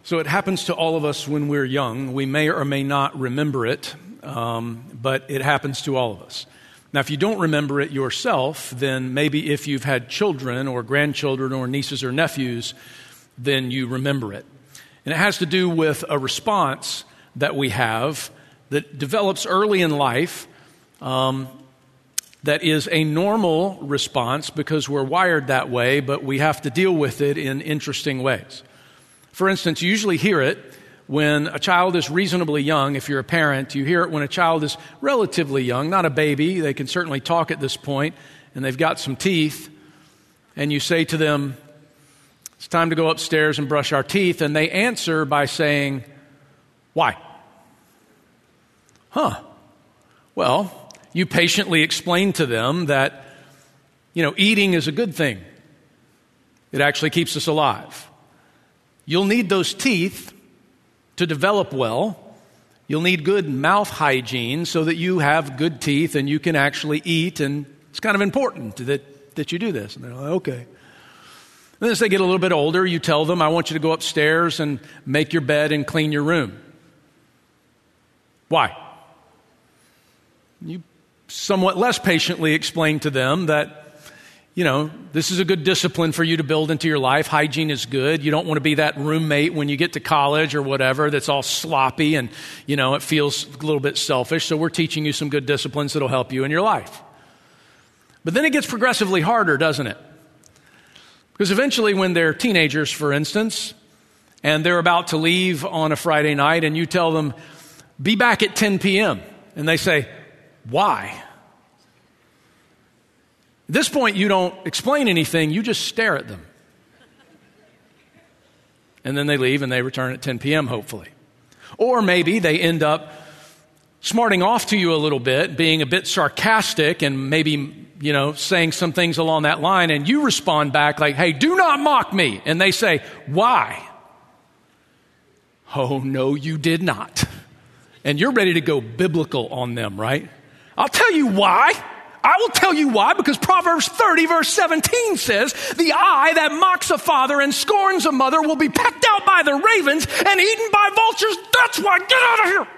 So it happens to all of us when we're young. We may or may not remember it, but it happens to all of us. Now, if you don't remember it yourself, then maybe if you've had children or grandchildren or nieces or nephews, then you remember it. And it has to do with a response that we have that develops early in life that is a normal response because we're wired that way, but we have to deal with it in interesting ways. For instance, you usually hear it when a child is reasonably young. If you're a parent, you hear it when a child is relatively young, not a baby. They can certainly talk at this point, and they've got some teeth. And you say to them, "It's time to go upstairs and brush our teeth." And they answer by saying, "Why?" Well, you patiently explain to them that, eating is a good thing. It actually keeps us alive. You'll need those teeth to develop well. You'll need good mouth hygiene so that you have good teeth and you can actually eat, and it's kind of important that you do this. And they're like, okay. Then as they get a little bit older, you tell them, "I want you to go upstairs and make your bed and clean your room." Why? You somewhat less patiently explain to them that, this is a good discipline for you to build into your life. Hygiene is good. You don't want to be that roommate when you get to college or whatever that's all sloppy and, it feels a little bit selfish. So we're teaching you some good disciplines that'll help you in your life. But then it gets progressively harder, doesn't it? Because eventually when they're teenagers, for instance, and they're about to leave on a Friday night and you tell them, "Be back at 10 p.m. And they say, "Why?" At this point, you don't explain anything. You just stare at them. And then they leave and they return at 10 p.m., hopefully. Or maybe they end up smarting off to you a little bit, being a bit sarcastic and maybe, saying some things along that line. And you respond back like, "Hey, do not mock me." And they say, "Why?" "Oh, no, you did not." And you're ready to go biblical on them, right? "I'll tell you why. I will tell you why, because Proverbs 30 verse 17 says, 'The eye that mocks a father and scorns a mother will be pecked out by the ravens and eaten by vultures.' That's why. Get out of here."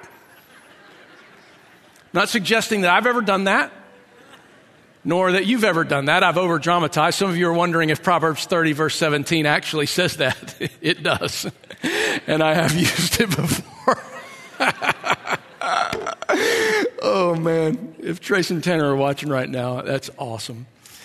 Not suggesting that I've ever done that, nor that you've ever done that. I've over-dramatized. Some of you are wondering if Proverbs 30 verse 17 actually says that. It does. And I have used it before. Oh, man. If Trace and Tanner are watching right now, that's awesome.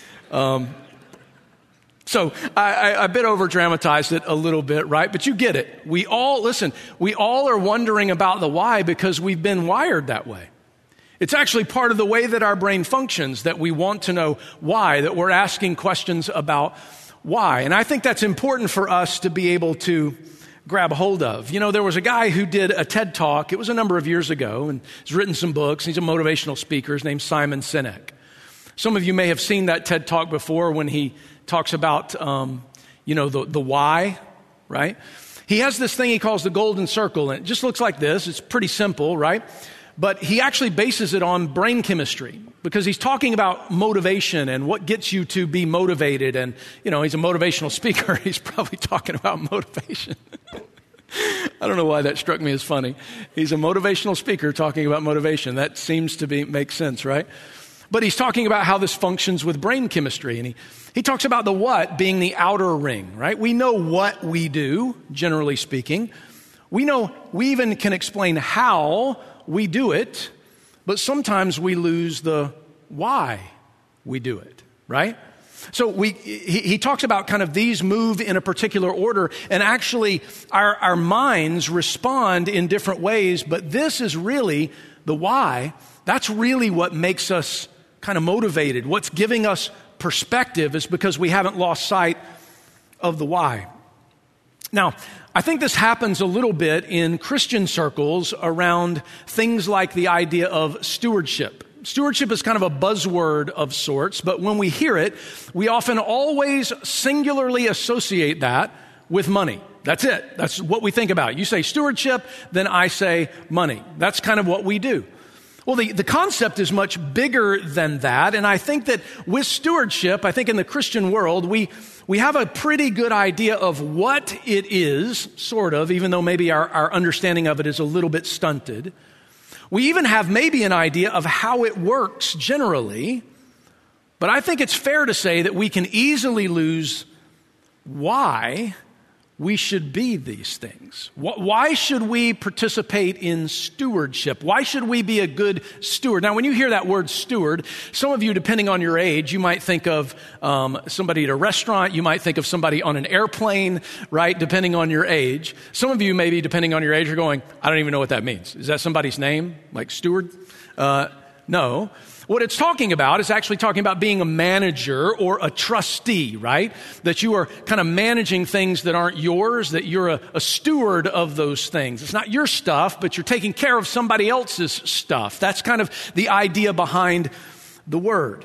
So I a bit over-dramatized it a little bit, right? But you get it. We all are wondering about the why because we've been wired that way. It's actually part of the way that our brain functions, that we want to know why, that we're asking questions about why. And I think that's important for us to be able to grab a hold of. There was a guy who did a TED Talk. It was a number of years ago, and he's written some books. He's a motivational speaker. His name's Simon Sinek. Some of you may have seen that TED Talk before when he talks about, the why, right? He has this thing he calls the golden circle, and it just looks like this. It's pretty simple, right? But he actually bases it on brain chemistry because he's talking about motivation and what gets you to be motivated. And, he's a motivational speaker. He's probably talking about motivation. I don't know why that struck me as funny. He's a motivational speaker talking about motivation. That seems to make sense, right? But he's talking about how this functions with brain chemistry. And he talks about the what being the outer ring, right? We know what we do, generally speaking. We even can explain how we do it, but sometimes we lose the why we do it, right? So he talks about kind of these move in a particular order, and actually our minds respond in different ways, but this is really the why. That's really what makes us kind of motivated. What's giving us perspective is because we haven't lost sight of the why. Now, I think this happens a little bit in Christian circles around things like the idea of stewardship. Stewardship is kind of a buzzword of sorts, but when we hear it, we often always singularly associate that with money. That's it. That's what we think about. You say stewardship, then I say money. That's kind of what we do. Well, the concept is much bigger than that, and I think that with stewardship, I think in the Christian world, we we have a pretty good idea of what it is, sort of, even though maybe our understanding of it is a little bit stunted. We even have maybe an idea of how it works generally, but I think it's fair to say that we can easily lose why we should be these things. Why should we participate in stewardship? Why should we be a good steward? Now, when you hear that word steward, some of you, depending on your age, you might think of somebody at a restaurant. You might think of somebody on an airplane, right? Depending on your age. Some of you, maybe depending on your age, are going, I don't even know what that means. Is that somebody's name, like steward? No. What it's talking about is actually talking about being a manager or a trustee, right? That you are kind of managing things that aren't yours, that you're a steward of those things. It's not your stuff, but you're taking care of somebody else's stuff. That's kind of the idea behind the word.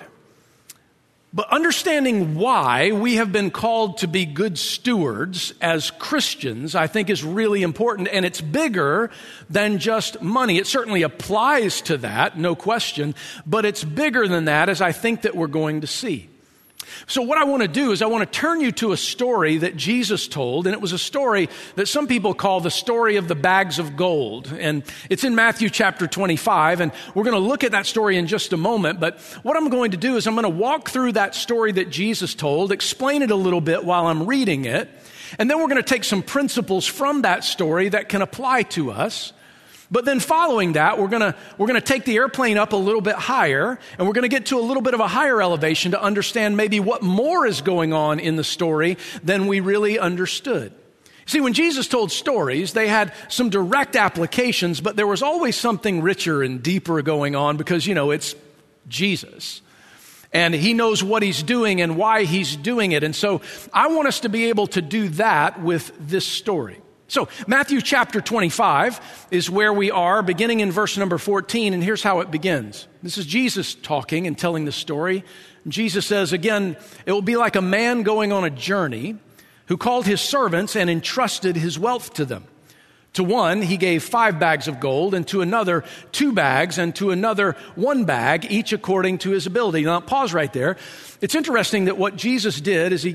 But understanding why we have been called to be good stewards as Christians, I think is really important, and it's bigger than just money. It certainly applies to that, no question, but it's bigger than that, as I think that we're going to see. So what I want to do is I want to turn you to a story that Jesus told, and it was a story that some people call the story of the bags of gold. And it's in Matthew chapter 25, and we're going to look at that story in just a moment. But what I'm going to do is I'm going to walk through that story that Jesus told, explain it a little bit while I'm reading it, and then we're going to take some principles from that story that can apply to us. But then following that, we're going to take the airplane up a little bit higher, and we're going to get to a little bit of a higher elevation to understand maybe what more is going on in the story than we really understood. See, when Jesus told stories, they had some direct applications, but there was always something richer and deeper going on because, it's Jesus. And he knows what he's doing and why he's doing it. And so I want us to be able to do that with this story. So Matthew chapter 25 is where we are, beginning in verse number 14, and here's how it begins. This is Jesus talking and telling the story. Jesus says, again, it will be like a man going on a journey who called his servants and entrusted his wealth to them. To one, he gave 5 bags of gold, and to another, 2 bags, and to another, 1 bag, each according to his ability. Now, pause right there. It's interesting that what Jesus did is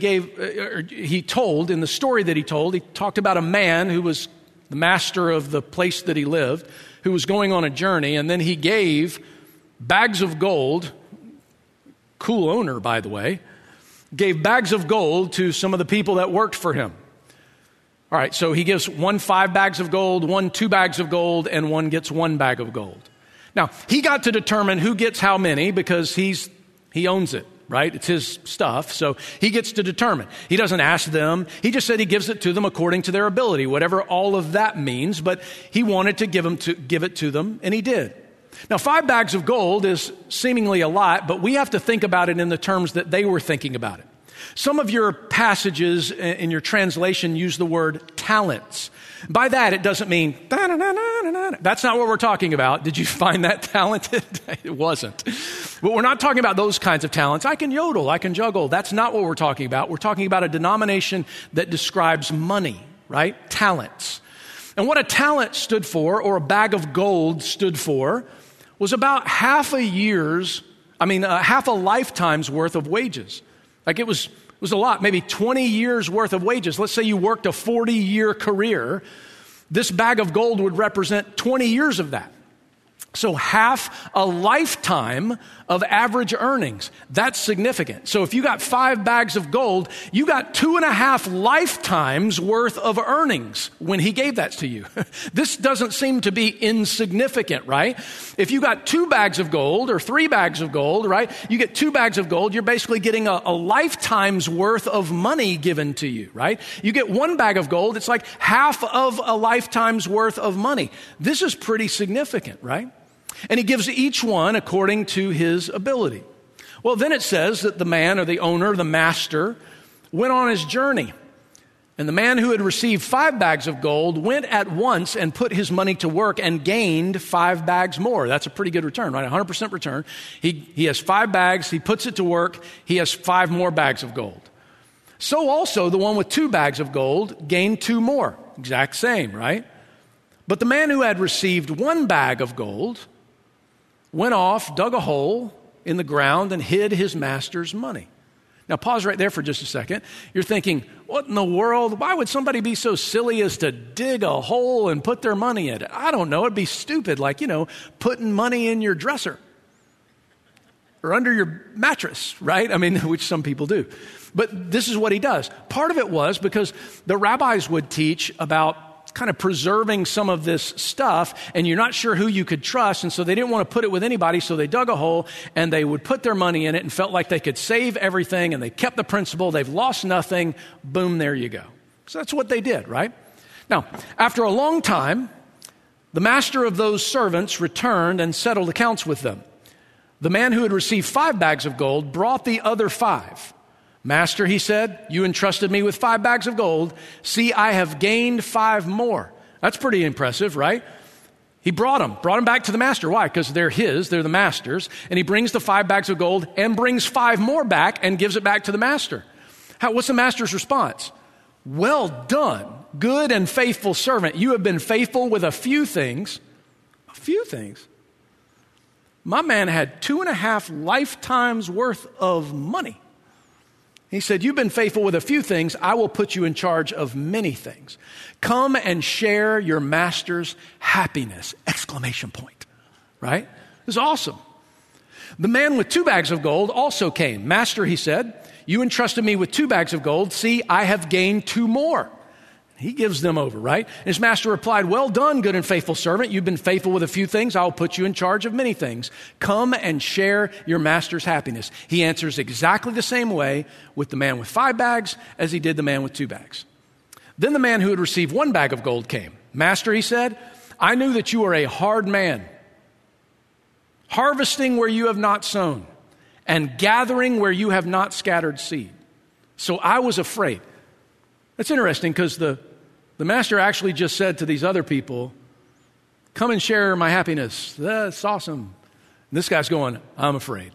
he told, in the story that he told, he talked about a man who was the master of the place that he lived, who was going on a journey, and then he gave bags of gold, cool owner, by the way, gave bags of gold to some of the people that worked for him. All right, so he gives one 5 bags of gold, one 2 bags of gold, and one gets 1 bag of gold. Now, he got to determine who gets how many because he owns it, right? It's his stuff, so he gets to determine. He doesn't ask them. He just said he gives it to them according to their ability, whatever all of that means, but he wanted to give it to them, and he did. Now, 5 bags of gold is seemingly a lot, but we have to think about it in the terms that they were thinking about it. Some of your passages in your translation use the word talents. By that, it doesn't mean, that's not what we're talking about. Did you find that talented? It wasn't. But we're not talking about those kinds of talents. I can yodel, I can juggle. That's not what we're talking about. We're talking about a denomination that describes money, right? Talents. And what a talent stood for, or a bag of gold stood for, was about half a lifetime's worth of wages. Like it was a lot, maybe 20 years worth of wages. Let's say you worked a 40-year career. This bag of gold would represent 20 years of that. So half a lifetime of average earnings. That's significant. So if you got 5 bags of gold, you got 2.5 lifetimes worth of earnings when he gave that to you. This doesn't seem to be insignificant, right? If you got 2 bags of gold or 3 bags of gold, right? You get 2 bags of gold, you're basically getting a lifetime's worth of money given to you, right? You get 1 bag of gold, it's like half of a lifetime's worth of money. This is pretty significant, right? And he gives each one according to his ability. Well, then it says that the man or the owner, the master, went on his journey. And the man who had received 5 bags of gold went at once and put his money to work and gained 5 bags more. That's a pretty good return, right? 100% return. He has 5 bags. He puts it to work. He has 5 more bags of gold. So also the one with 2 bags of gold gained 2 more. Exact same, right? But the man who had received 1 bag of gold went off, dug a hole in the ground, and hid his master's money. Now pause right there for just a second. You're thinking, what in the world? Why would somebody be so silly as to dig a hole and put their money in it? I don't know. It'd be stupid, like, putting money in your dresser or under your mattress, right? I mean, which some people do. But this is what he does. Part of it was because the rabbis would teach about kind of preserving some of this stuff, and you're not sure who you could trust, and so they didn't want to put it with anybody, so they dug a hole, and they would put their money in it and felt like they could save everything, and they kept the principle. They've lost nothing. Boom, there you go. So that's what they did, right? Now, after a long time, the master of those servants returned and settled accounts with them. The man who had received 5 bags of gold brought the other 5. Master, he said, you entrusted me with 5 bags of gold. See, I have gained 5 more. That's pretty impressive, right? He brought them back to the master. Why? Because they're the master's. And he brings the 5 bags of gold and brings 5 more back and gives it back to the master. What's the master's response? Well done, good and faithful servant. You have been faithful with a few things. A few things. My man had 2.5 lifetimes worth of money. He said, you've been faithful with a few things. I will put you in charge of many things. Come and share your master's happiness! Exclamation point. Right? It was awesome. The man with 2 bags of gold also came. Master, he said, you entrusted me with 2 bags of gold. See, I have gained 2 more. He gives them over, right? And his master replied, well done, good and faithful servant. You've been faithful with a few things. I'll put you in charge of many things. Come and share your master's happiness. He answers exactly the same way with the man with 5 bags as he did the man with 2 bags. Then the man who had received 1 bag of gold came. Master, he said, I knew that you are a hard man, harvesting where you have not sown and gathering where you have not scattered seed. So I was afraid. That's interesting because the master actually just said to these other people, come and share my happiness. That's awesome. And this guy's going, I'm afraid.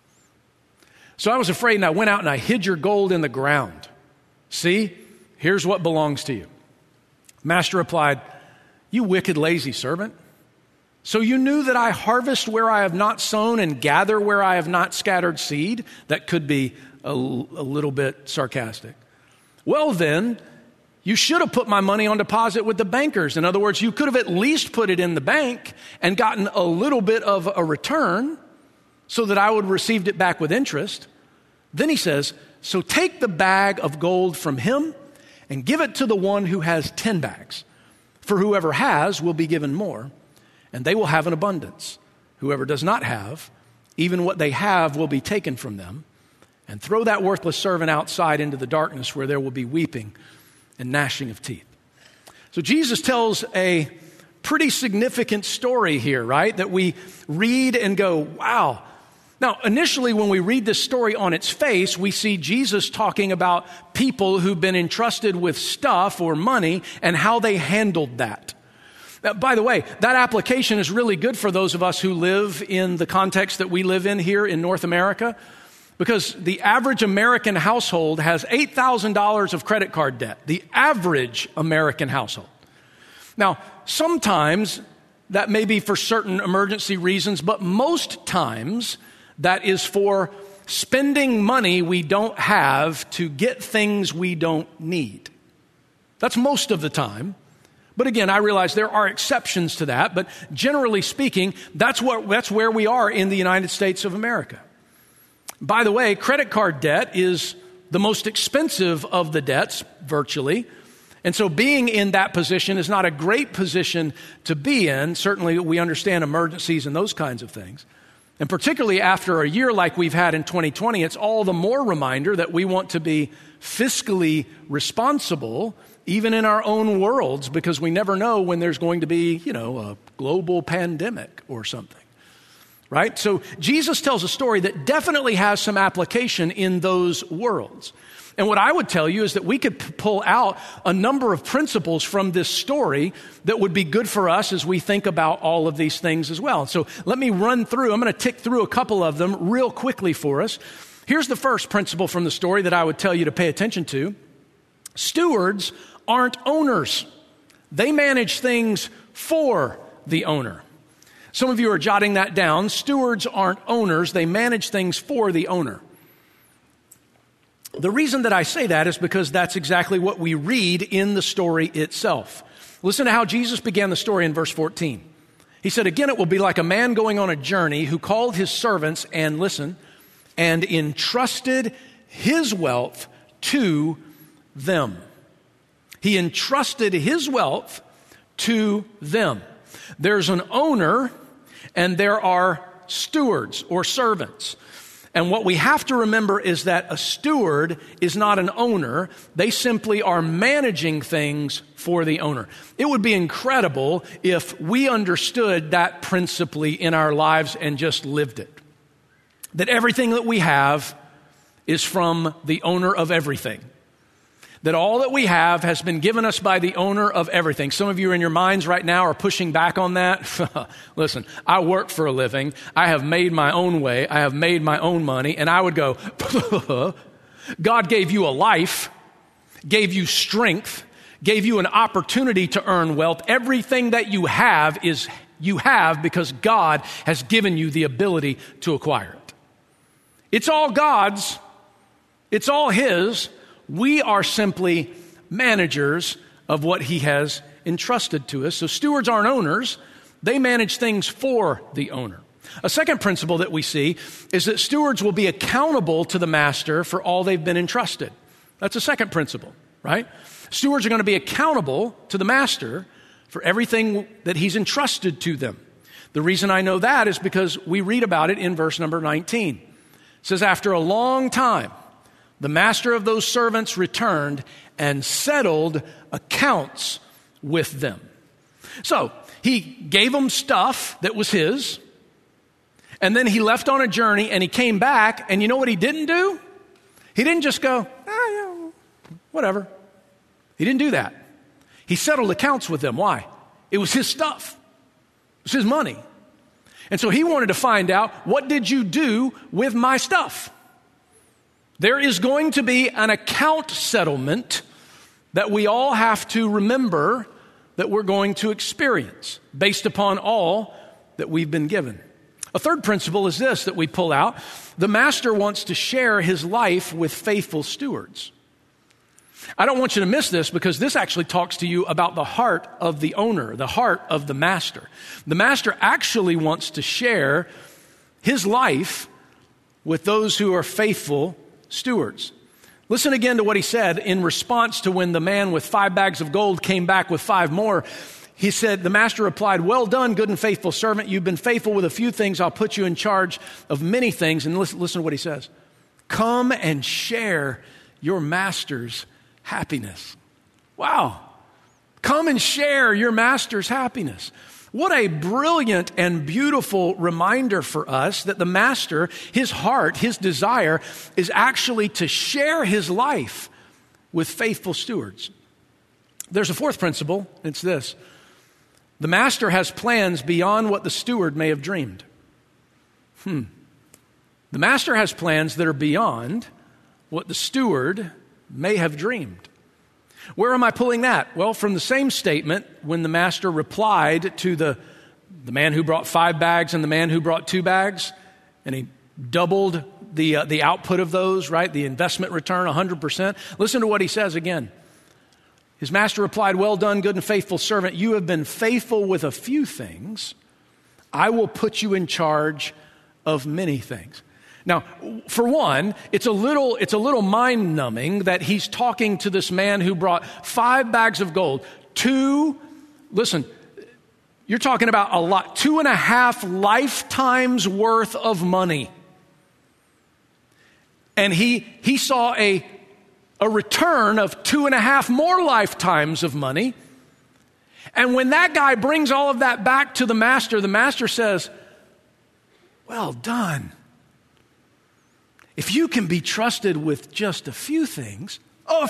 So I was afraid, and I went out and I hid your gold in the ground. See, here's what belongs to you. Master replied, you wicked, lazy servant. So you knew that I harvest where I have not sown and gather where I have not scattered seed? That could be a little bit sarcastic. Well then, you should have put my money on deposit with the bankers. In other words, you could have at least put it in the bank and gotten a little bit of a return so that I would have received it back with interest. Then he says, so take the bag of gold from him and give it to the one who has 10 bags. For whoever has will be given more, and they will have an abundance. Whoever does not have, even what they have will be taken from them. And throw that worthless servant outside into the darkness where there will be weeping and gnashing of teeth. So Jesus tells a pretty significant story here, right? That we read and go, wow. Now, initially, when we read this story on its face, we see Jesus talking about people who've been entrusted with stuff or money and how they handled that. Now, by the way, that application is really good for those of us who live in the context that we live in here in North America. Because the average American household has $8,000 of credit card debt. The average American household. Now, sometimes that may be for certain emergency reasons, but most times that is for spending money we don't have to get things we don't need. That's most of the time. But again, I realize there are exceptions to that, but generally speaking, that's where we are in the United States of America. By the way, credit card debt is the most expensive of the debts, virtually. And so being in that position is not a great position to be in. Certainly, we understand emergencies and those kinds of things. And particularly after a year like we've had in 2020, it's all the more reminder that we want to be fiscally responsible, even in our own worlds, because we never know when there's going to be, a global pandemic or something. Right? So Jesus tells a story that definitely has some application in those worlds. And what I would tell you is that we could pull out a number of principles from this story that would be good for us as we think about all of these things as well. So let me run through. I'm going to tick through a couple of them real quickly for us. Here's the first principle from the story that I would tell you to pay attention to. Stewards aren't owners. They manage things for the owner. Some of you are jotting that down. Stewards aren't owners. They manage things for the owner. The reason that I say that is because that's exactly what we read in the story itself. Listen to how Jesus began the story in verse 14. He said, again, it will be like a man going on a journey who called his servants and listen, and entrusted his wealth to them. He entrusted his wealth to them. There's an owner and there are stewards or servants. And what we have to remember is that a steward is not an owner. They simply are managing things for the owner. It would be incredible if we understood that principally in our lives and just lived it. That everything that we have is from the owner of everything. That all that we have has been given us by the owner of everything. Some of you in your minds right now are pushing back on that. Listen, I work for a living. I have made my own way. I have made my own money. And I would go, God gave you a life, gave you strength, gave you an opportunity to earn wealth. Everything that you have because God has given you the ability to acquire it. It's all God's. It's all His. We are simply managers of what He has entrusted to us. So stewards aren't owners. They manage things for the owner. A second principle that we see is that stewards will be accountable to the master for all they've been entrusted. That's a second principle, right? Stewards are going to be accountable to the master for everything that he's entrusted to them. The reason I know that is because we read about it in verse number 19. It says, after a long time, the master of those servants returned and settled accounts with them. So he gave them stuff that was his, and then he left on a journey and he came back, and you know what he didn't do? He didn't just go, whatever. He didn't do that. He settled accounts with them. Why? It was his stuff. It was his money. And so he wanted to find out, what did you do with my stuff? There is going to be an account settlement that we all have to remember that we're going to experience based upon all that we've been given. A third principle is this that we pull out. The master wants to share his life with faithful stewards. I don't want you to miss this because this actually talks to you about the heart of the owner, the heart of the master. The master actually wants to share his life with those who are faithful stewards. Listen again to what he said in response to when the man with 5 bags of gold came back with 5 more. He said, the master replied, well done, good and faithful servant. You've been faithful with a few things. I'll put you in charge of many things. And listen to what he says. Come and share your master's happiness. Wow. Come and share your master's happiness. What a brilliant and beautiful reminder for us that the master, his heart, his desire is actually to share his life with faithful stewards. There's a fourth principle. It's this. The master has plans beyond what the steward may have dreamed. The master has plans that are beyond what the steward may have dreamed. Where am I pulling that? Well, from the same statement when the master replied to the man who brought 5 bags and the man who brought 2 bags, and he doubled the output of those, right? The investment return, 100%. Listen to what he says again. His master replied, well done, good and faithful servant. You have been faithful with a few things. I will put you in charge of many things. Now, for one, it's a little mind-numbing that he's talking to this man who brought 5 bags of gold. 2, listen, you're talking about a lot, 2.5 lifetimes worth of money. And he saw a return of 2.5 more lifetimes of money. And when that guy brings all of that back to the master says, well done. If you can be trusted with just a few things,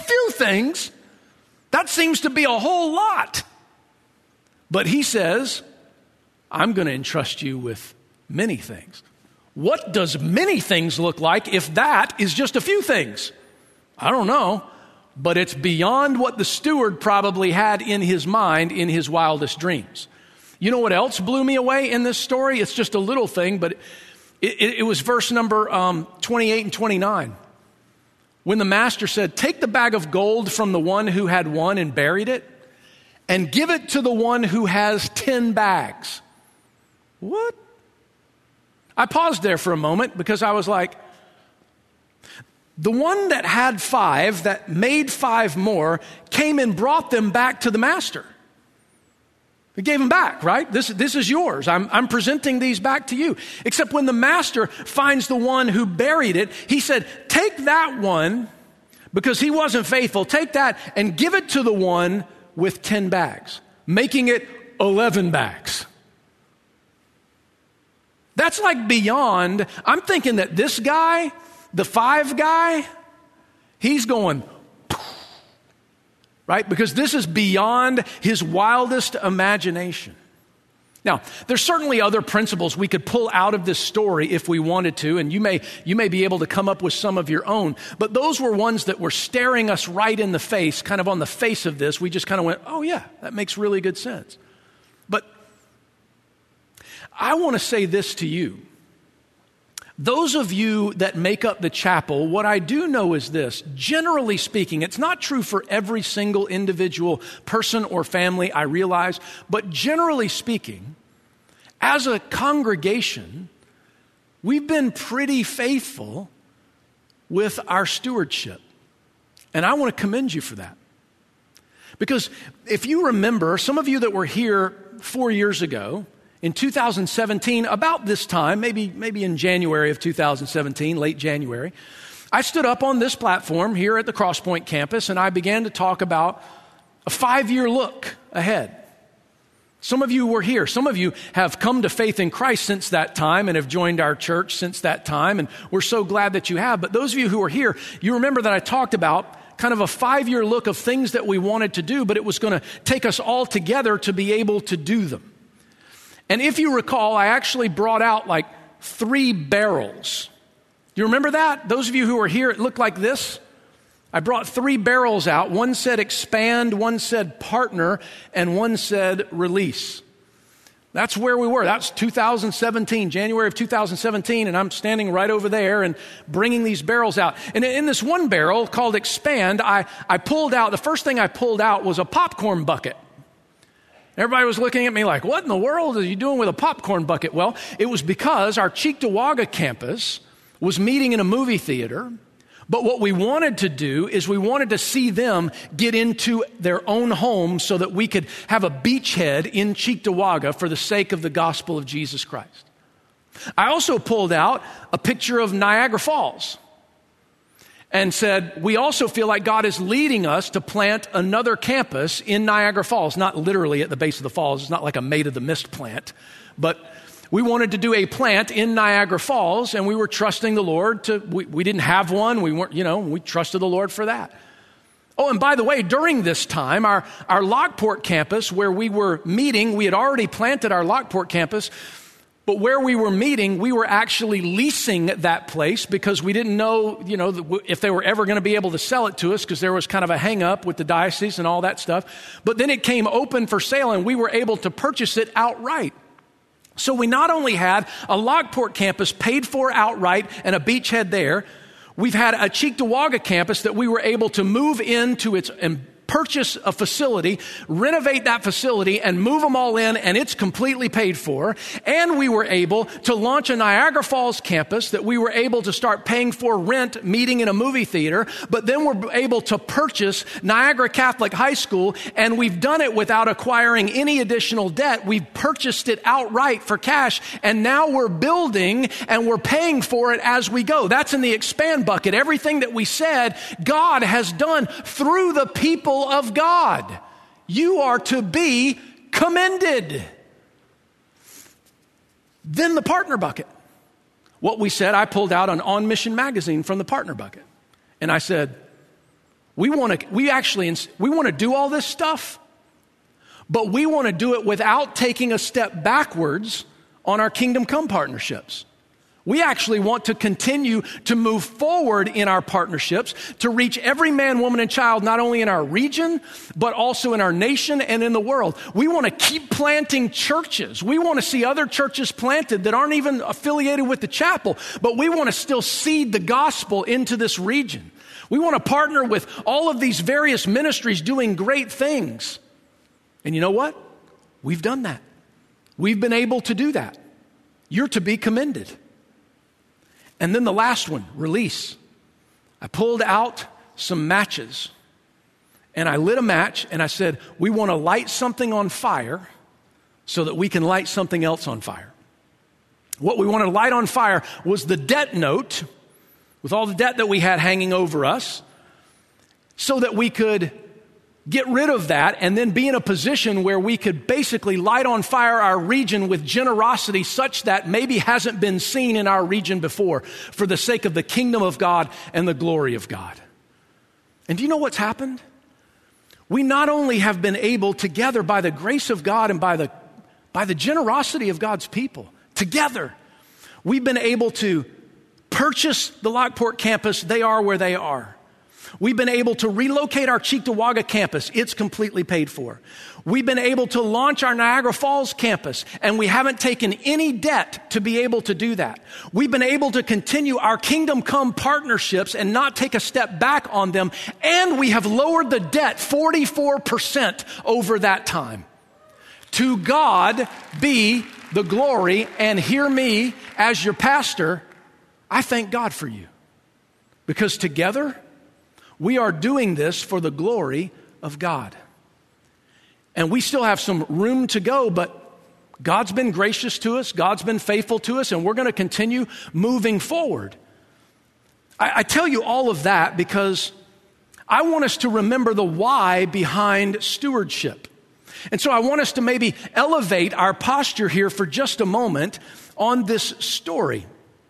that seems to be a whole lot. But he says, I'm going to entrust you with many things. What does many things look like if that is just a few things? I don't know, but it's beyond what the steward probably had in his mind in his wildest dreams. You know what else blew me away in this story? It's just a little thing, but it was verse number 28 and 29, when the master said, take the bag of gold from the one who had one and buried it and give it to the one who has 10 bags. What? I paused there for a moment because I was like, the one that had 5, that made 5 more, came and brought them back to the master. He gave them back, right? This is yours. I'm presenting these back to you. Except when the master finds the one who buried it, he said, take that one, because he wasn't faithful, take that and give it to the one with 10 bags, making it 11 bags. That's like beyond. I'm thinking that this guy, the 5 guy, he's going, right? Because this is beyond his wildest imagination. Now, there's certainly other principles we could pull out of this story if we wanted to, and you may be able to come up with some of your own, but those were ones that were staring us right in the face, kind of on the face of this. We just kind of went, oh yeah, that makes really good sense. But I want to say this to you. Those of you that make up the chapel, what I do know is this, generally speaking, it's not true for every single individual person or family, I realize, but generally speaking, as a congregation, we've been pretty faithful with our stewardship. And I want to commend you for that. Because if you remember, some of you that were here 4 years ago, in 2017, about this time, maybe in January of 2017, late January, I stood up on this platform here at the Crosspoint campus and I began to talk about a 5-year look ahead. Some of you were here. Some of you have come to faith in Christ since that time and have joined our church since that time, and we're so glad that you have. But those of you who are here, you remember that I talked about kind of a 5-year look of things that we wanted to do, but it was going to take us all together to be able to do them. And if you recall, I actually brought out like 3 barrels. Do you remember that? Those of you who were here, it looked like this. I brought 3 barrels out. One said expand, one said partner, and one said release. That's where we were. That's 2017, January of 2017, and I'm standing right over there and bringing these barrels out. And in this one barrel called expand, I pulled out, the first thing I pulled out was a popcorn bucket. Everybody was looking at me like, what in the world are you doing with a popcorn bucket? Well, it was because our Cheektowaga campus was meeting in a movie theater, but what we wanted to do is we wanted to see them get into their own home so that we could have a beachhead in Cheektowaga for the sake of the gospel of Jesus Christ. I also pulled out a picture of Niagara Falls and said, we also feel like God is leading us to plant another campus in Niagara Falls, not literally at the base of the falls. It's not like a Made of the Mist plant, but we wanted to do a plant in Niagara Falls, and we were trusting the Lord we didn't have one. We weren't, we trusted the Lord for that. Oh, and by the way, during this time, our Lockport campus where we were meeting, we had already planted our Lockport campus, but where we were meeting, we were actually leasing that place because we didn't know, if they were ever going to be able to sell it to us because there was kind of a hang up with the diocese and all that stuff. But then it came open for sale and we were able to purchase it outright. So we not only had a Lockport campus paid for outright and a beachhead there, we've had a Cheektowaga campus that we were able to move into and purchase a facility, renovate that facility, and move them all in, and it's completely paid for. And we were able to launch a Niagara Falls campus that we were able to start paying for rent, meeting in a movie theater, but then we're able to purchase Niagara Catholic High School, and we've done it without acquiring any additional debt. We've purchased it outright for cash, and now we're building, and we're paying for it as we go. That's in the expand bucket. Everything that we said, God has done through the people of God. You are to be commended. Then the partner bucket. What we said, I pulled out an On Mission magazine from the partner bucket. And I said, we want to do all this stuff, but we want to do it without taking a step backwards on our Kingdom Come partnerships. We actually want to continue to move forward in our partnerships to reach every man, woman, and child, not only in our region, but also in our nation and in the world. We want to keep planting churches. We want to see other churches planted that aren't even affiliated with the chapel, but we want to still seed the gospel into this region. We want to partner with all of these various ministries doing great things. And you know what? We've done that. We've been able to do that. You're to be commended. And then the last one, release. I pulled out some matches and I lit a match and I said, we want to light something on fire so that we can light something else on fire. What we wanted to light on fire was the debt note with all the debt that we had hanging over us so that we could get rid of that and then be in a position where we could basically light on fire our region with generosity such that maybe hasn't been seen in our region before for the sake of the kingdom of God and the glory of God. And do you know what's happened? We not only have been able together by the grace of God and by the generosity of God's people, together, we've been able to purchase the Lockport campus. They are where they are. We've been able to relocate our Cheektowaga campus. It's completely paid for. We've been able to launch our Niagara Falls campus, and we haven't taken any debt to be able to do that. We've been able to continue our Kingdom Come partnerships and not take a step back on them, and we have lowered the debt 44% over that time. To God be the glory, and hear me as your pastor, I thank God for you. Because together, we are doing this for the glory of God. And we still have some room to go, but God's been gracious to us, God's been faithful to us, and we're going to continue moving forward. I tell you all of that because I want us to remember the why behind stewardship. And so I want us to maybe elevate our posture here for just a moment on this story.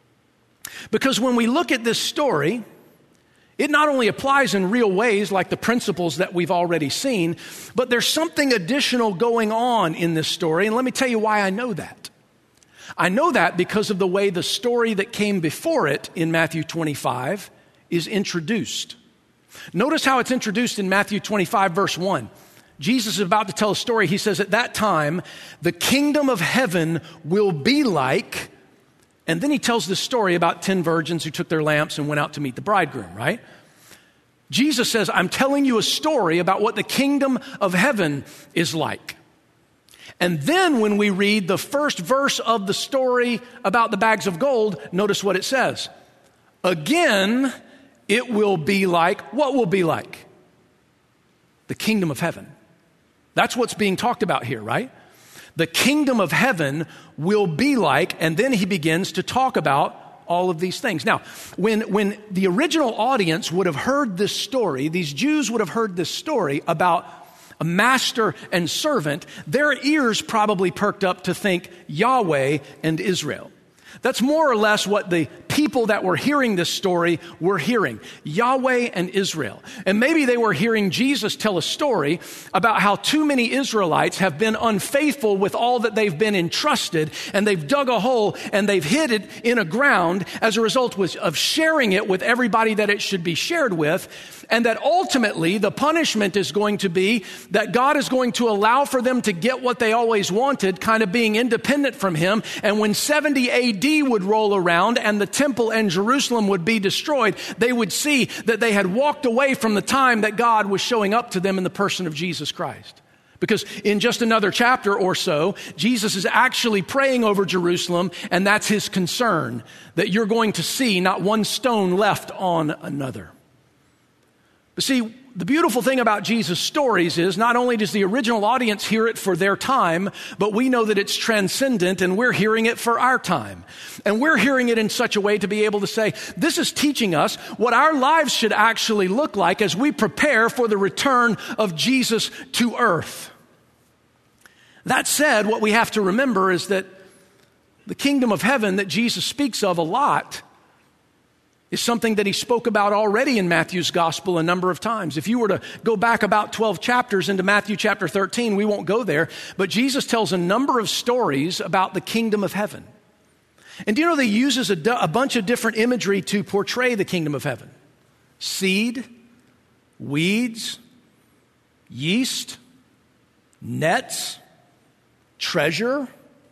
Because when we look at this story, it not only applies in real ways like the principles that we've already seen, but there's something additional going on in this story. And let me tell you why I know that. I know that because of the way the story that came before it in Matthew 25 is introduced. Notice how it's introduced in Matthew 25, verse 1. Jesus is about to tell a story. He says, at that time, the kingdom of heaven will be like... And then he tells this story about 10 virgins who took their lamps and went out to meet the bridegroom, right? Jesus says, I'm telling you a story about what the kingdom of heaven is like. And then when we read the first verse of the story about the bags of gold, notice what it says. Again, it will be like, what will be like? The kingdom of heaven. That's what's being talked about here, right? The kingdom of heaven will be like, and then he begins to talk about all of these things. Now, when the original audience would have heard this story, these Jews would have heard this story about a master and servant, their ears probably perked up to think Yahweh and Israel. That's more or less what the people that were hearing this story were hearing. Yahweh and Israel. And maybe they were hearing Jesus tell a story about how too many Israelites have been unfaithful with all that they've been entrusted, and they've dug a hole and they've hid it in a ground as a result of sharing it with everybody that it should be shared with. And that ultimately the punishment is going to be that God is going to allow for them to get what they always wanted, kind of being independent from him. And when 70 AD would roll around and the temple and Jerusalem would be destroyed, they would see that they had walked away from the time that God was showing up to them in the person of Jesus Christ. Because in just another chapter or so, Jesus is actually praying over Jerusalem, and that's his concern, that you're going to see not one stone left on another. But see, the beautiful thing about Jesus' stories is not only does the original audience hear it for their time, but we know that it's transcendent and we're hearing it for our time. And we're hearing it in such a way to be able to say, this is teaching us what our lives should actually look like as we prepare for the return of Jesus to earth. That said, what we have to remember is that the kingdom of heaven that Jesus speaks of a lot is something that he spoke about already in Matthew's gospel a number of times. If you were to go back about 12 chapters into Matthew chapter 13, we won't go there, but Jesus tells a number of stories about the kingdom of heaven. And do you know that he uses a bunch of different imagery to portray the kingdom of heaven? Seed, weeds, yeast, nets, treasure,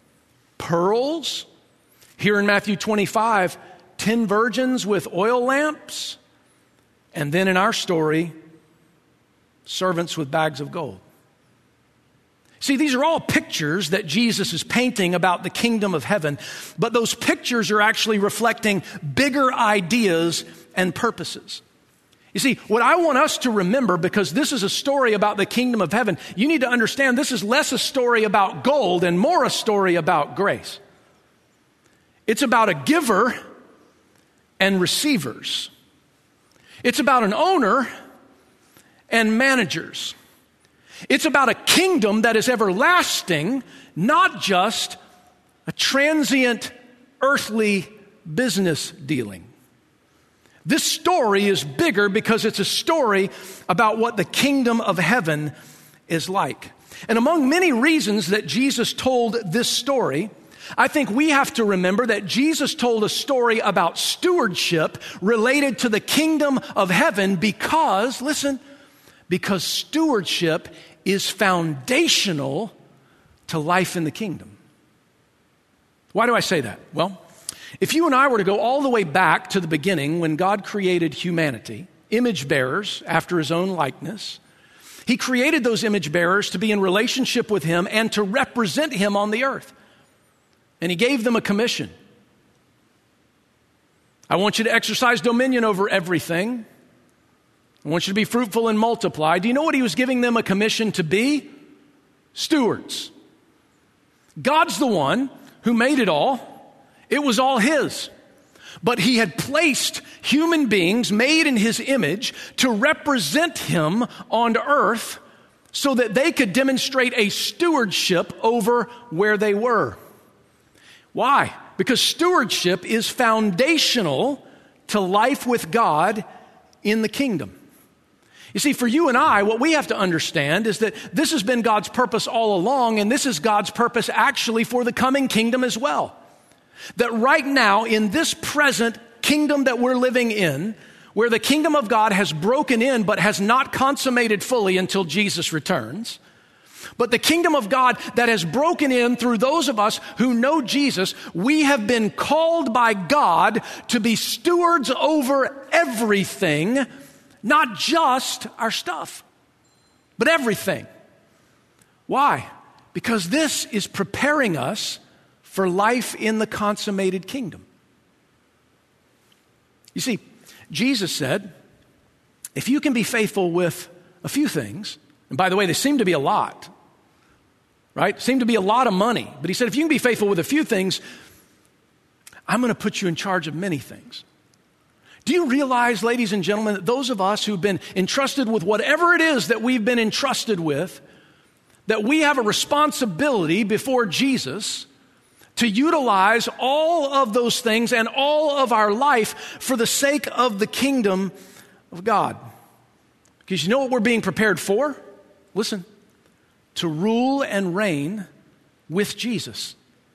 pearls. Here in Matthew 25, 10 virgins with oil lamps. And then in our story, servants with bags of gold. See, these are all pictures that Jesus is painting about the kingdom of heaven, but those pictures are actually reflecting bigger ideas and purposes. You see, what I want us to remember, because this is a story about the kingdom of heaven, you need to understand this is less a story about gold and more a story about grace. It's about a giver and receivers. It's about an owner and managers. It's about a kingdom that is everlasting, not just a transient earthly business dealing. This story is bigger because it's a story about what the kingdom of heaven is like. And among many reasons that Jesus told this story, I think we have to remember that Jesus told a story about stewardship related to the kingdom of heaven because, listen, because stewardship is foundational to life in the kingdom. Why do I say that? Well, if you and I were to go all the way back to the beginning when God created humanity, image bearers after his own likeness, he created those image bearers to be in relationship with him and to represent him on the earth. And he gave them a commission. I want you to exercise dominion over everything. I want you to be fruitful and multiply. Do you know what he was giving them a commission to be? Stewards. God's the one who made it all. It was all his. But he had placed human beings made in his image to represent him on earth so that they could demonstrate a stewardship over where they were. Why? Because stewardship is foundational to life with God in the kingdom. You see, for you and I, what we have to understand is that this has been God's purpose all along, and this is God's purpose actually for the coming kingdom as well. That right now, in this present kingdom that we're living in, where the kingdom of God has broken in but has not consummated fully until Jesus returns, but the kingdom of God that has broken in through those of us who know Jesus, we have been called by God to be stewards over everything, not just our stuff, but everything. Why? Because this is preparing us for life in the consummated kingdom. You see, Jesus said, if you can be faithful with a few things, and by the way, they seem to be a lot, right? Seem to be a lot of money. But he said, if you can be faithful with a few things, I'm going to put you in charge of many things. Do you realize, ladies and gentlemen, that those of us who've been entrusted with whatever it is that we've been entrusted with, that we have a responsibility before Jesus to utilize all of those things and all of our life for the sake of the kingdom of God? Because you know what we're being prepared for? Listen. To rule and reign with Jesus.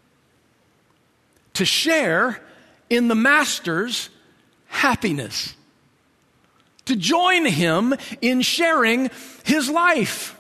To share in the Master's happiness. To join him in sharing his life.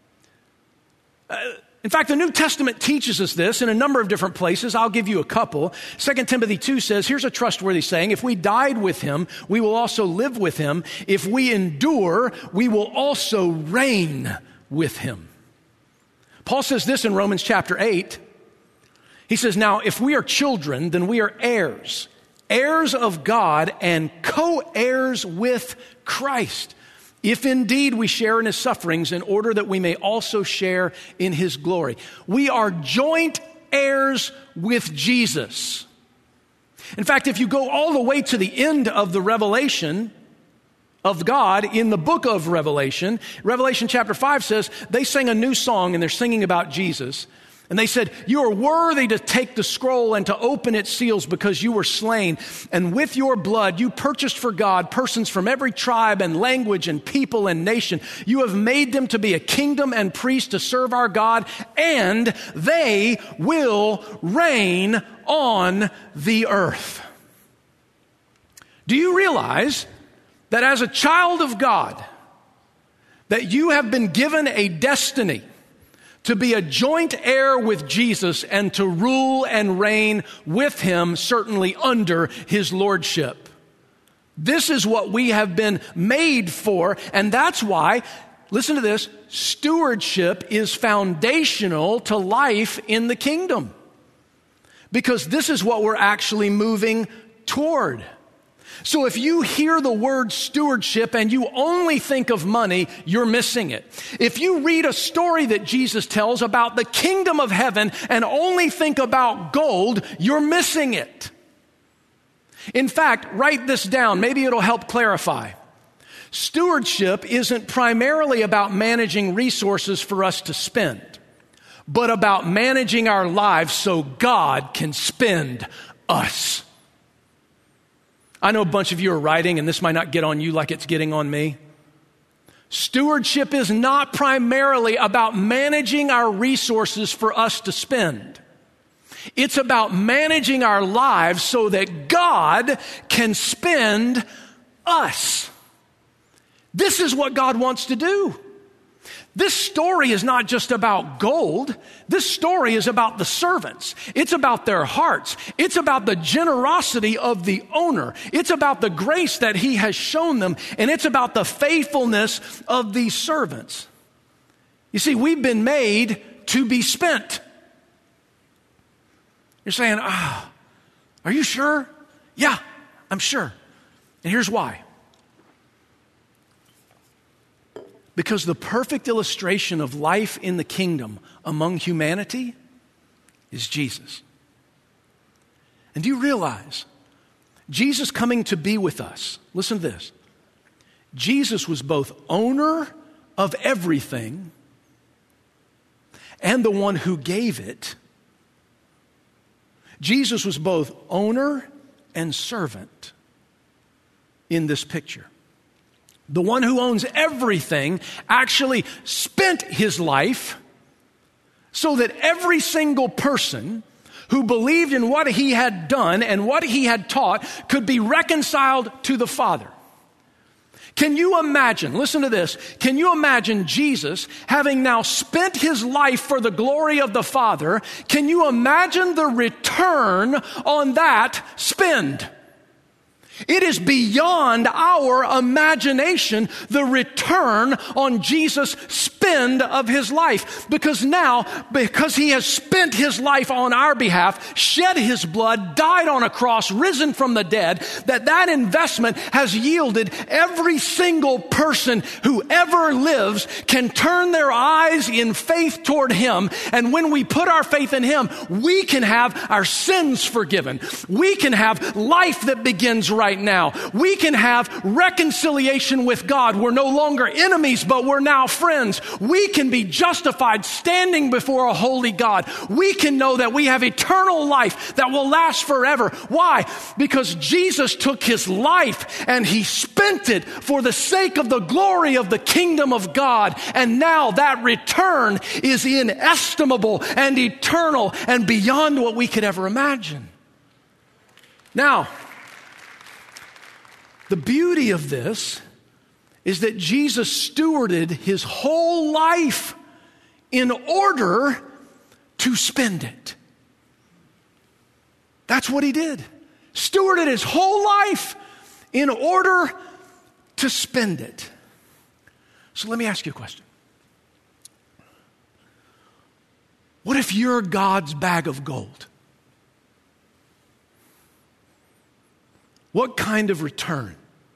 In fact, the New Testament teaches us this in a number of different places. I'll give you a couple. 2 Timothy 2 says, here's a trustworthy saying, if we died with him, we will also live with him. If we endure, we will also reign with him. Paul says this in Romans chapter 8. He says, now, if we are children, then we are heirs, heirs of God and co-heirs with Christ, if indeed we share in his sufferings, in order that we may also share in his glory. We are joint heirs with Jesus. In fact, if you go all the way to the end of the revelation of God in the book of Revelation, Revelation chapter 5 says, they sang a new song and they're singing about Jesus. And they said, you are worthy to take the scroll and to open its seals because you were slain. And with your blood, you purchased for God persons from every tribe and language and people and nation. You have made them to be a kingdom and priests to serve our God, and they will reign on the earth. Do you realize that as a child of God, that you have been given a destiny to be a joint heir with Jesus and to rule and reign with him, certainly under his lordship? This is what we have been made for, and that's why, listen to this, stewardship is foundational to life in the kingdom. Because this is what we're actually moving toward. So if you hear the word stewardship and you only think of money, you're missing it. If you read a story that Jesus tells about the kingdom of heaven and only think about gold, you're missing it. In fact, write this down. Maybe it'll help clarify. Stewardship isn't primarily about managing resources for us to spend, but about managing our lives so God can spend us. I know a bunch of you are writing, and this might not get on you like it's getting on me. Stewardship is not primarily about managing our resources for us to spend. It's about managing our lives so that God can spend us. This is what God wants to do. This story is not just about gold. This story is about the servants. It's about their hearts. It's about the generosity of the owner. It's about the grace that he has shown them. And it's about the faithfulness of these servants. You see, we've been made to be spent. You're saying, are you sure? Yeah, I'm sure. And here's why. Because the perfect illustration of life in the kingdom among humanity is Jesus. And do you realize Jesus coming to be with us? Listen to this. Jesus was both owner of everything and the one who gave it. Jesus was both owner and servant in this picture. The one who owns everything actually spent his life so that every single person who believed in what he had done and what he had taught could be reconciled to the Father. Can you imagine, listen to this, can you imagine Jesus having now spent his life for the glory of the Father? Can you imagine the return on that spend? It is beyond our imagination, the return on Jesus' spend of his life. Because now, because he has spent his life on our behalf, shed his blood, died on a cross, risen from the dead, that investment has yielded every single person who ever lives can turn their eyes in faith toward him. And when we put our faith in him, we can have our sins forgiven. We can have life that begins right now. We can have reconciliation with God. We're no longer enemies, but we're now friends. We can be justified standing before a holy God. We can know that we have eternal life that will last forever. Why? Because Jesus took his life and he spent it for the sake of the glory of the kingdom of God. And now that return is inestimable and eternal and beyond what we could ever imagine. Now, the beauty of this is that Jesus stewarded his whole life in order to spend it. That's what he did. Stewarded his whole life in order to spend it. So let me ask you a question. What if you're God's bag of gold? What kind of return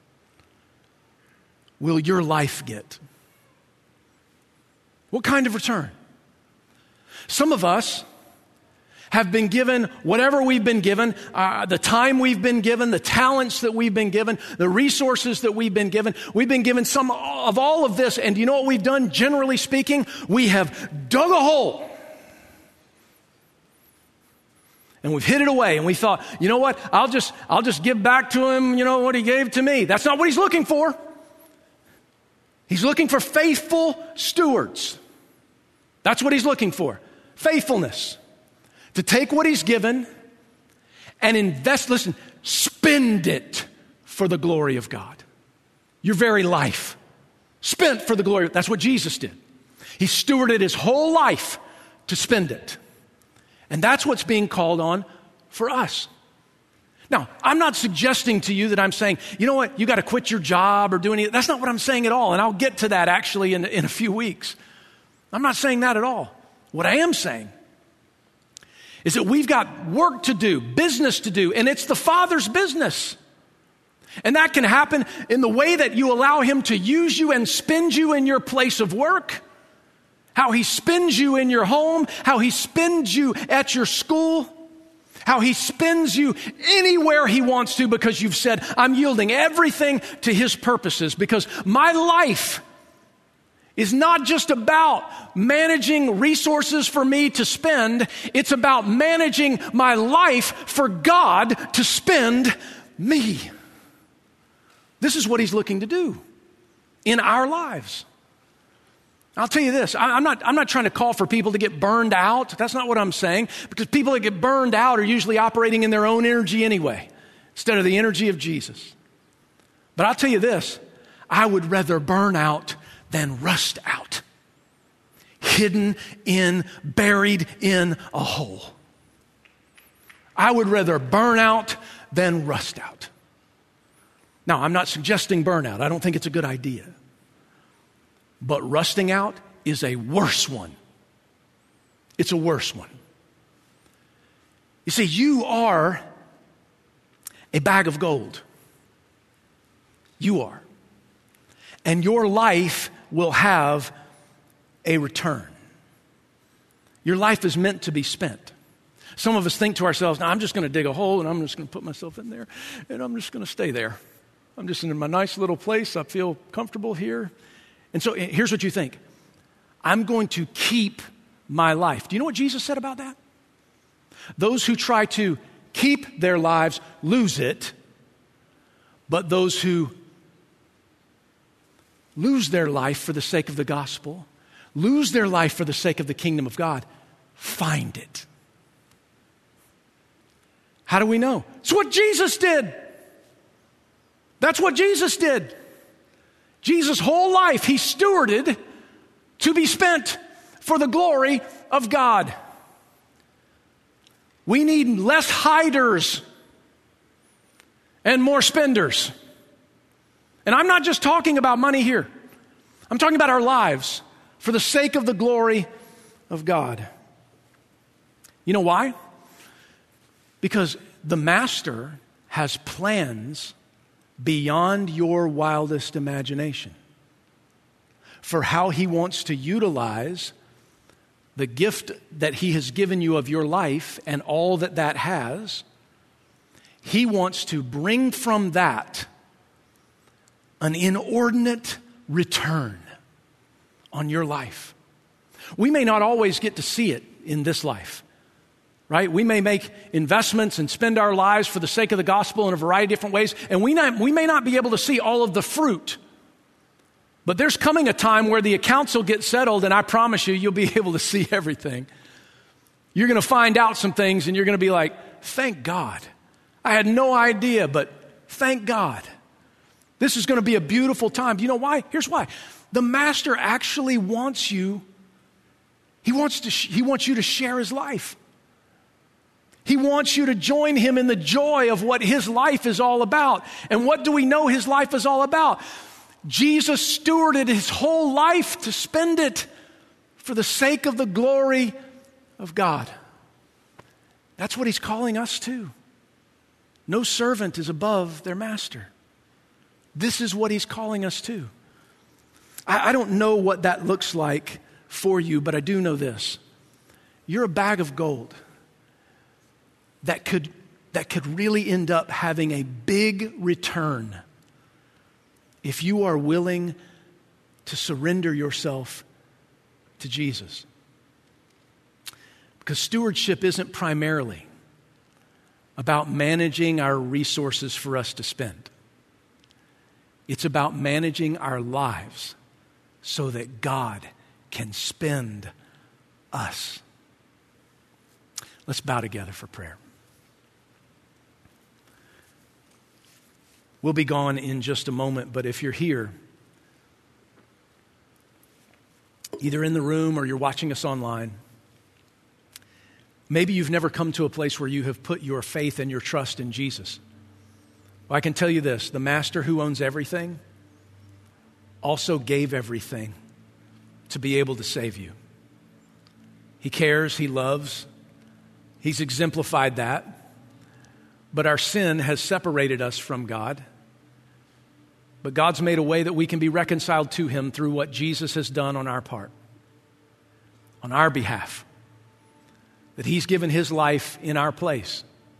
will your life get? What kind of return? Some of us have been given whatever we've been given, the time we've been given, the talents that we've been given, the resources that we've been given. We've been given some of all of this, and you know what we've done, generally speaking? We have dug a hole. And we've hid it away, and we thought, you know what, I'll just give back to him, what he gave to me. That's not what he's looking for. He's looking for faithful stewards. That's what he's looking for. Faithfulness. To take what he's given and invest, spend it for the glory of God. Your very life. Spent for the glory. That's what Jesus did. He stewarded his whole life to spend it. And that's what's being called on for us. Now, I'm not suggesting to you that I'm saying, you know what, you got to quit your job or do anything. That's not what I'm saying at all. And I'll get to that actually in a few weeks. I'm not saying that at all. What I am saying is that we've got work to do, business to do, and it's the Father's business. And that can happen in the way that you allow Him to use you and spend you in your place of work, how He spends you in your home, how He spends you at your school, how He spends you anywhere He wants to because you've said, I'm yielding everything to His purposes because my life is not just about managing resources for me to spend. It's about managing my life for God to spend me. This is what He's looking to do in our lives. I'll tell you this, I'm not trying to call for people to get burned out. That's not what I'm saying, because people that get burned out are usually operating in their own energy anyway, instead of the energy of Jesus. But I'll tell you this, I would rather burn out than rust out, buried in a hole. I would rather burn out than rust out. Now, I'm not suggesting burnout. I don't think it's a good idea. But rusting out is a worse one. It's a worse one. You see, you are a bag of gold. You are. And your life will have a return. Your life is meant to be spent. Some of us think to ourselves, now I'm just going to dig a hole and I'm just going to put myself in there and I'm just going to stay there. I'm just in my nice little place. I feel comfortable here. And so here's what you think. I'm going to keep my life. Do you know what Jesus said about that? Those who try to keep their lives lose it, but those who lose their life for the sake of the gospel, lose their life for the sake of the kingdom of God, find it. How do we know? It's what Jesus did. That's what Jesus did. Jesus' whole life, He stewarded to be spent for the glory of God. We need less hiders and more spenders. And I'm not just talking about money here. I'm talking about our lives for the sake of the glory of God. You know why? Because the Master has plans beyond your wildest imagination for how He wants to utilize the gift that He has given you of your life and all that that has. He wants to bring from that an inordinate return on your life. We may not always get to see it in this life. Right? We may make investments and spend our lives for the sake of the gospel in a variety of different ways, and we may not be able to see all of the fruit. But there's coming a time where the accounts will get settled, and I promise you'll be able to see everything. You're going to find out some things, and you're going to be like, thank God. I had no idea, but thank God. This is going to be a beautiful time. Do you know why? Here's why. The Master actually wants you. He wants you to share His life. He wants you to join Him in the joy of what His life is all about. And what do we know His life is all about? Jesus stewarded His whole life to spend it for the sake of the glory of God. That's what He's calling us to. No servant is above their master. This is what He's calling us to. I don't know what that looks like for you, but I do know this. You're a bag of gold that could really end up having a big return if you are willing to surrender yourself to Jesus. Because stewardship isn't primarily about managing our resources for us to spend. It's about managing our lives so that God can spend us. Let's bow together for prayer. We'll be gone in just a moment, but if you're here, either in the room or you're watching us online, Maybe you've never come to a place where you have put your faith and your trust in Jesus. Well, I can tell you this, the master who owns everything also gave everything to be able to save you. He cares, he loves, he's exemplified that. But our sin has separated us from God. But God's made a way that we can be reconciled to him through what Jesus has done on our part, on our behalf. That he's given his life in our place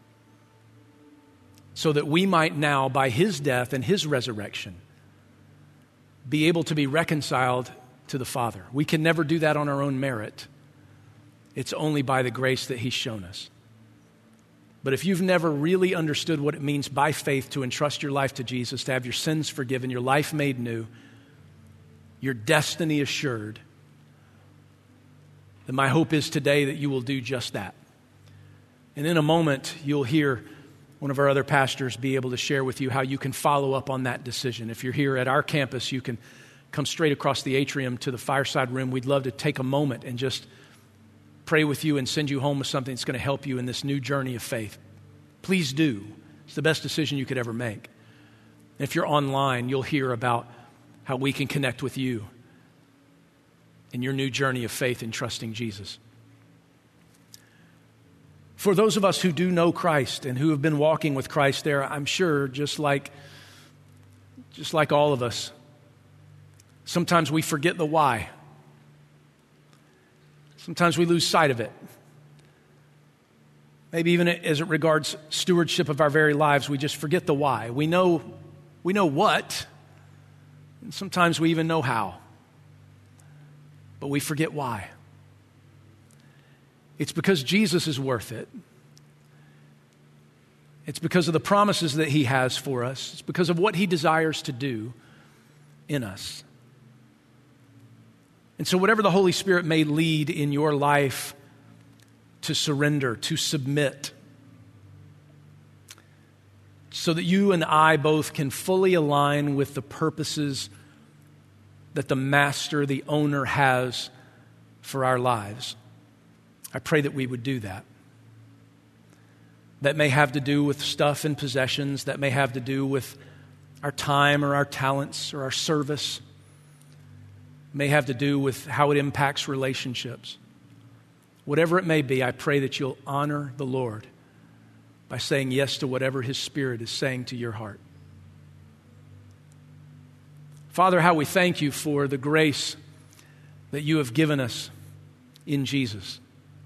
so that we might now, by his death and his resurrection, be able to be reconciled to the Father. We can never do that on our own merit. It's only by the grace that he's shown us. But if you've never really understood what it means by faith to entrust your life to Jesus, to have your sins forgiven, your life made new, your destiny assured, then my hope is today that you will do just that. And in a moment, you'll hear one of our other pastors be able to share with you how you can follow up on that decision. If you're here at our campus, you can come straight across the atrium to the fireside room. We'd love to take a moment and just pray with you and send you home with something that's going to help you in this new journey of faith. Please do. It's the best decision you could ever make. If you're online, you'll hear about how we can connect with you in your new journey of faith in trusting Jesus. For those of us who do know Christ and who have been walking with Christ there, I'm sure just like all of us, sometimes we forget the why. Sometimes we lose sight of it. Maybe even as it regards stewardship of our very lives, we just forget the why. We know what, and sometimes we even know how, but we forget why. It's because Jesus is worth it. It's because of the promises that he has for us. It's because of what he desires to do in us. And so whatever the Holy Spirit may lead in your life to surrender, to submit, so that you and I both can fully align with the purposes that the Master, the Owner, has for our lives, I pray that we would do that. That may have to do with stuff and possessions. That may have to do with our time or our talents or our service. May have to do with how it impacts relationships. Whatever it may be, I pray that you'll honor the Lord by saying yes to whatever his Spirit is saying to your heart. Father, how we thank you for the grace that you have given us in Jesus.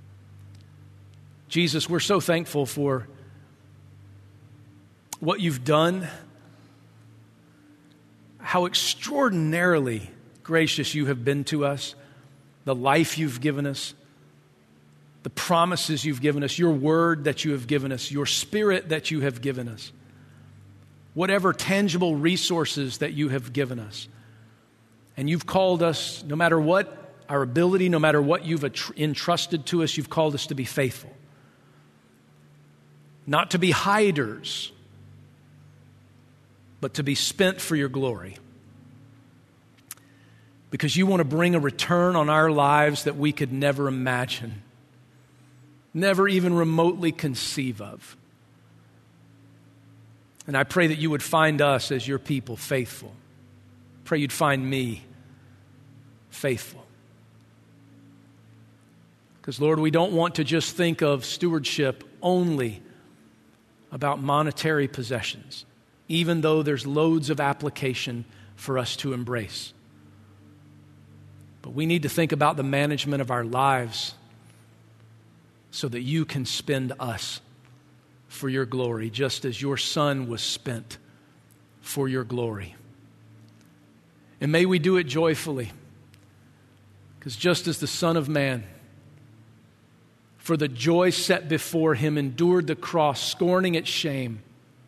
Jesus, we're so thankful for what you've done, how extraordinarily gracious you have been to us, the life you've given us, the promises you've given us, your word that you have given us, your Spirit that you have given us, whatever tangible resources that you have given us. And you've called us, no matter what our ability, no matter what you've entrusted to us, you've called us to be faithful. Not to be hiders, but to be spent for your glory. Because you want to bring a return on our lives that we could never imagine, never even remotely conceive of. And I pray that you would find us as your people faithful. Pray you'd find me faithful. Because, Lord, we don't want to just think of stewardship only about monetary possessions, even though there's loads of application for us to embrace. But we need to think about the management of our lives so that you can spend us for your glory, just as your Son was spent for your glory. And may we do it joyfully, because just as the Son of Man, for the joy set before him, endured the cross, scorning its shame,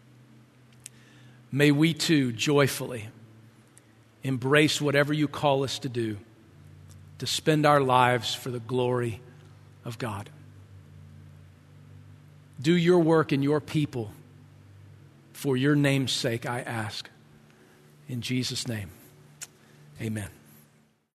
may we too joyfully embrace whatever you call us to do, to spend our lives for the glory of God. Do your work in your people for your name's sake, I ask. In Jesus' name, amen.